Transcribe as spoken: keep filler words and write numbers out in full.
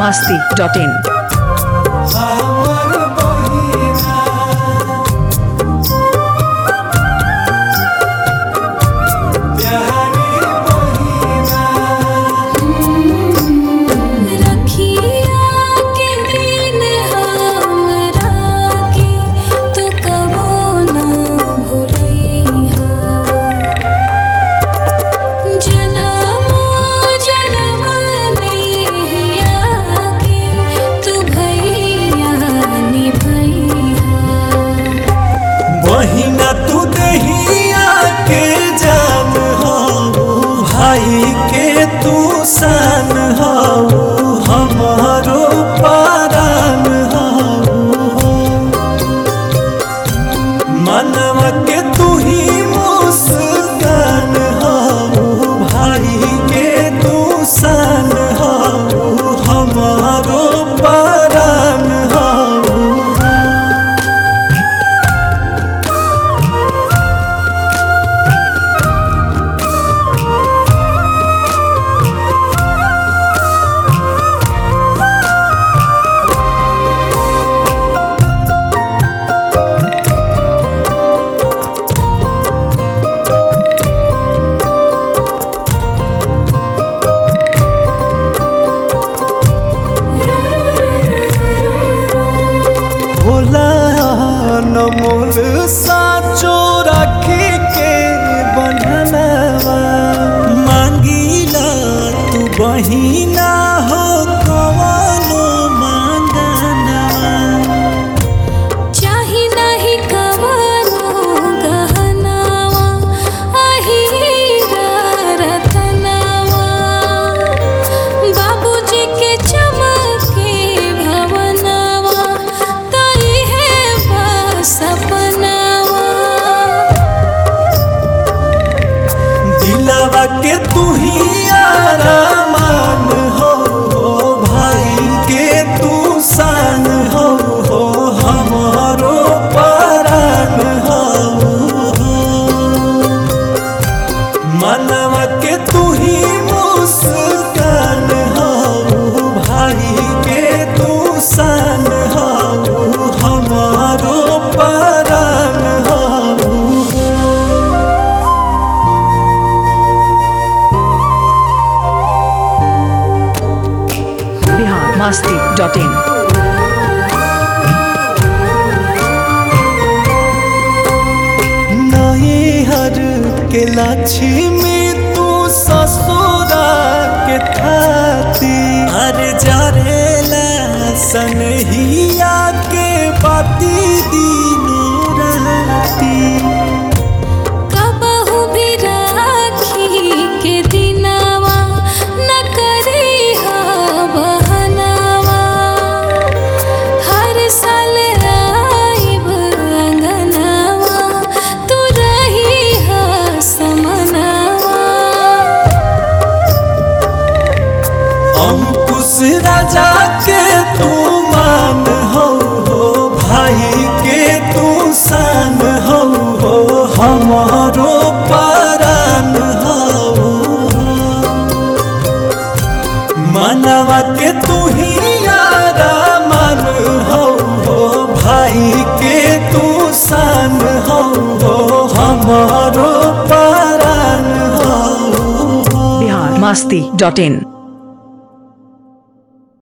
masti dot in. बहिना तू दहिया के जान हो, भाई के तू सान हो, हमारो परान हो। मनवा के तू ही मुस्कान हो, भाई के तू सान हो, हमारो परान हो। नमोल साचो राखी के बंधनवा, मांगीला तू बहिना हो कवनो मांगनवा। चाही नहीं कवनो गहनवा, अहीरा रतनवा। बाबूजी के चमके भवनवा, तई है सपनावा। दिलवा के तू ही आरामान हो, भाई के तू सान हो, हमारो परान हो। मनवा के तू ही मुस्कान हो, भाई के तू सान हो, हमारो परान हो। Bihar masti dot in. नैहर के लक्ष्मी तू ससुरा के थाती, अरे जरेला सनहिया के बाती दिनों राती। कबहू भी राखी के दिनवा, न करी हा बहनवा। हर साल आइब अंगनवा, तू रही हा समनवा। अंकुश राजा के तू मान हो, भाई के तू सान हो, हमारो परान हो। मनवा के तू ही आरामान हो, भाई के तू सान हो, हमारो परान हो। Bihar masti dot in.